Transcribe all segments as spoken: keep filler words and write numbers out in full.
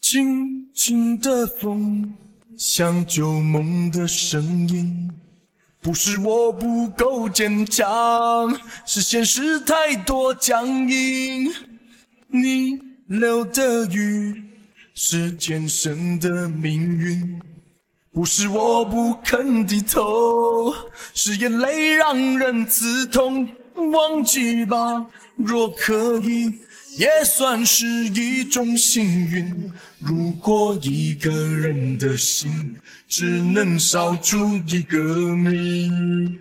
轻轻的风，像旧梦的声音。不是我不够坚强，是现实太多僵硬。你流的雨，是天生的命运。不是我不肯低头，是眼泪让人刺痛。忘记吧，若可以，也算是一种幸运。如果一个人的心只能烧出一个谜，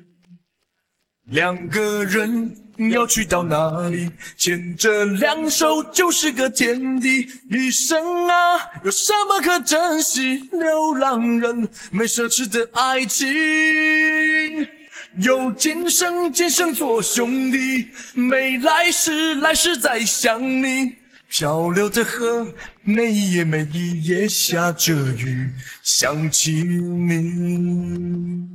两个人要去到哪里？牵着两手就是个天地。一生啊，有什么可珍惜？流浪人没奢侈的爱情。有今生今生做兄弟，没来世来世再想你。漂流的河，每一夜每一夜下着雨，想起你。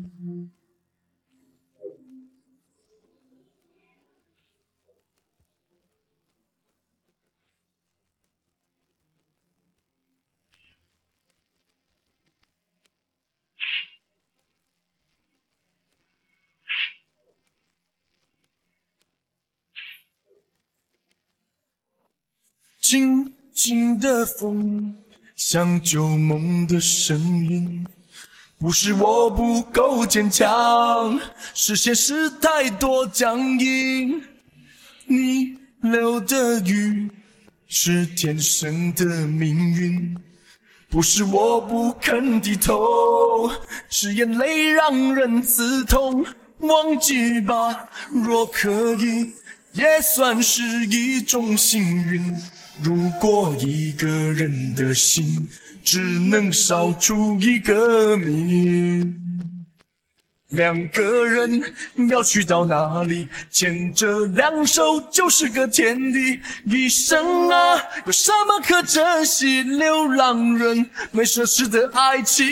静静的风，像旧梦的声音。不是我不够坚强，是现实太多僵硬。你流的雨，是天生的命运。不是我不肯低头，是眼泪让人刺痛。忘记吧，若可以，也算是一种幸运。如果一个人的心只能烧出一个谜，两个人要去到哪里？牵着两手就是个天地。一生啊，有什么可珍惜？流浪人没奢侈的爱情。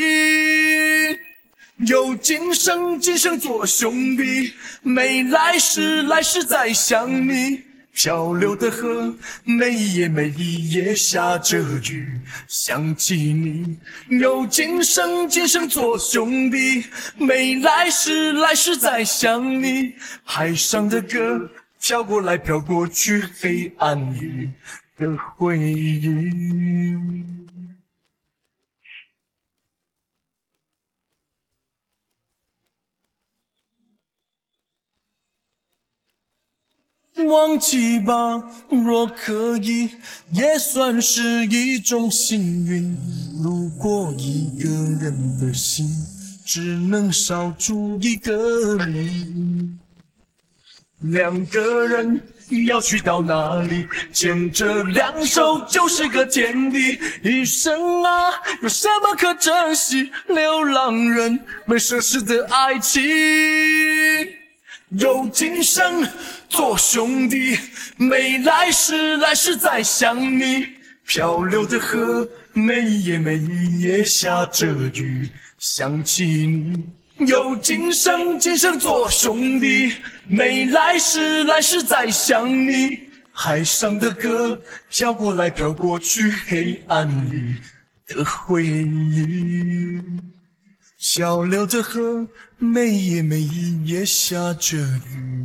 有今生今生做兄弟，没来世来世再想你。漂流的河，每一夜每一夜下着雨，想起你。有今生今生做兄弟，没来世来世再想你。海上的歌，飘过来飘过去，黑暗里的回忆。忘记吧，若可以，也算是一种幸运。如果一个人的心只能烧出一个谜，两个人要去到哪里？牵着两手就是个天地。一生啊，有什么可珍惜？流浪人没奢侈的爱情。有今生做兄弟，没来世来世再想你。漂流的河，每一夜每一夜下着雨，想起你。有今生今生做兄弟，没来世来世再想你。海上的歌，飘过来飘过去，黑暗里的回忆。漂流的河，每一夜每一夜下着雨，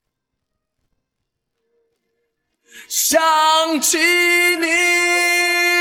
想起你。